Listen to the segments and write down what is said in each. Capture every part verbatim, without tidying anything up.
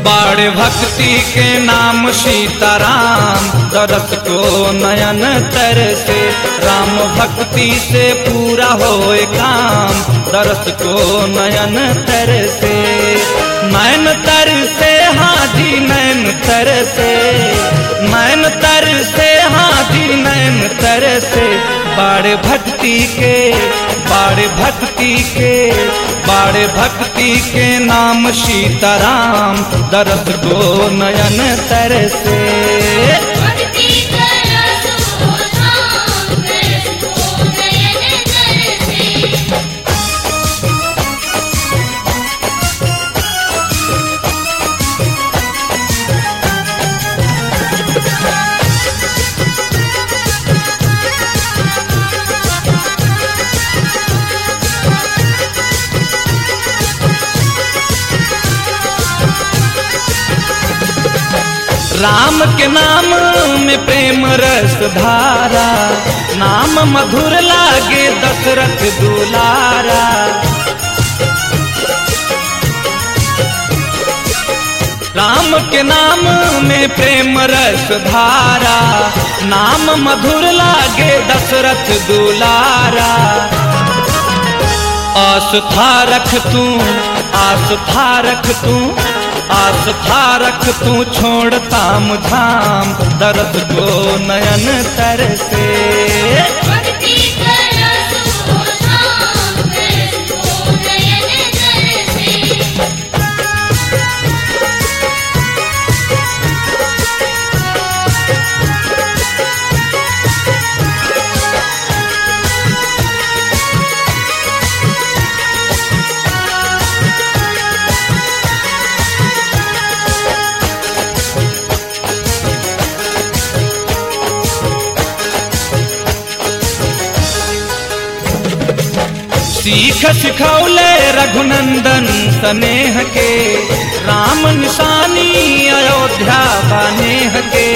बाड़े भक्ति के नाम सीताराम, दरस को नयन तरसे। राम भक्ति से पूरा होए काम, दरस को नयन तरसे। नयन तरसे हाजी नयन तरसे, नयन तरसे हाजी नयन तरसे। बाड़े भक्ति के, बाड़े भक्ति के, बाड़े भक्ति के नाम सीताराम, दरस को नयन तरसे। भक्ति का रस हो धाम, दरस को नयन तरसे। राम के नाम में प्रेम रस धारा, नाम मधुर लागे दशरथ दुलारा। राम के नाम में प्रेम रस धारा, नाम मधुर लागे दशरथ दुलारा। आस्था रख तू, आस्था रख तू, आस्था रख तू, छोड़ ताम झाम, दरस को नयन तरसे। भक्ति का रस हो धाम, दरस को नयन तरसे। सीख सिखौले रघुनंदन स्नेह के, राम निशानी अयोध्या बानेह के।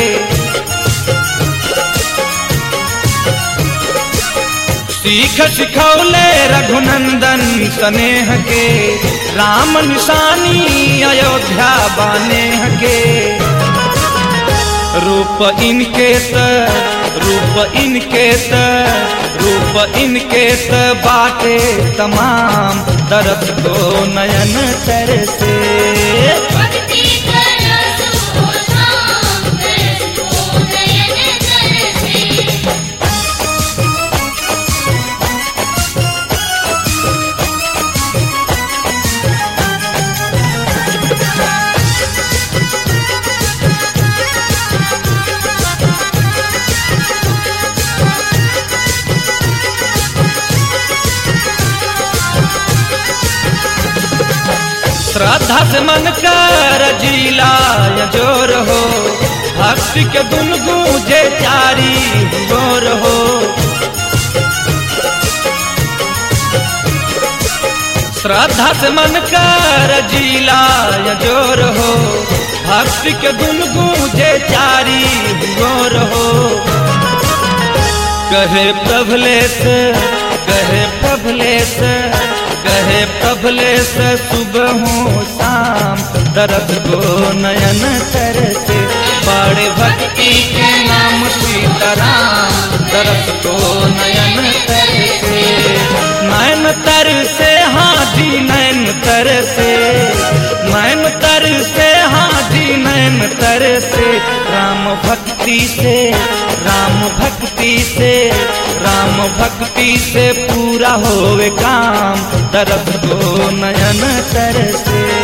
सीख सिखौले रघुनंदन स्नेह के, राम निशानी अयोध्या बानेह के। रूप इनके त, रूप इनके त, रूप इनके त बाटे तमाम, दरस को नयन तरसे। भक्ति का रस हो धाम, दरस को नयन तरसे। श्रद्धा से मन कर जिला जोर हो, भक्ति के धुन गूंजे चारी गोर हो। श्रद्धा से मन कर जिला जोर हो, भक्ति के धुन गूंजे चारी गोर हो। कहे प्रभलेश, कहे प्रभलेश, कहे प्रभलेश सुबह हो शाम, दरस को नयन तरसे। बाड़े भक्ति के नाम सीताराम, दरस को नयन तरसे। नयन तरसे हाजी नयन तरसे, नयन तरसे हाजी नयन तरसे। राम भक्ति से, राम भक्ति से, राम भक्ति से पूरा होवे काम, दरस को नयन तरसे।